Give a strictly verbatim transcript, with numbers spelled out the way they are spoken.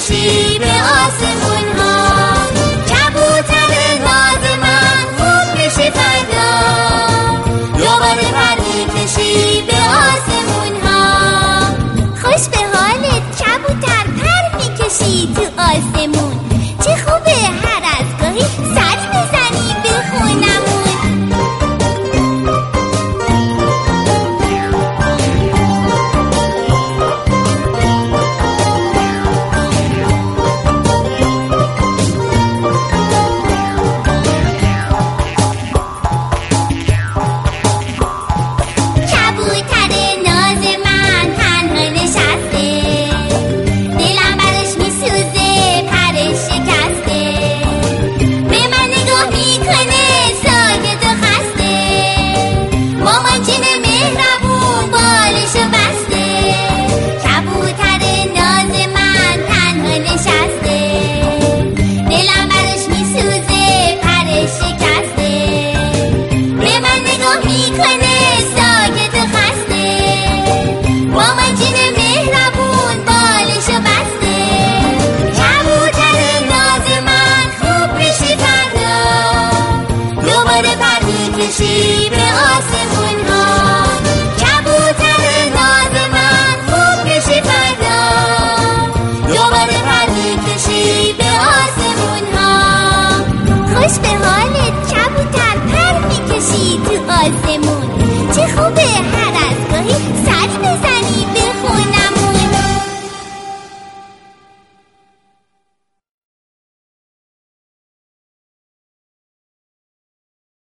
میکشی به آسمون ها. کبوتر ناز من خوب بشی فردا، دوباره پر میکشی به آسمون ها. خوش به حالت کبوتر، پر میکشی تو آسمون. چه خوبه هر از گاهی سر بزنی به خونمون. میکشی به آسمون ها. کبوتر ناز من خوب بشی فردا، دوباره پر میکشی به آسمون ها. خوش به حالت کبوتر، پر میکشی تو آسمون.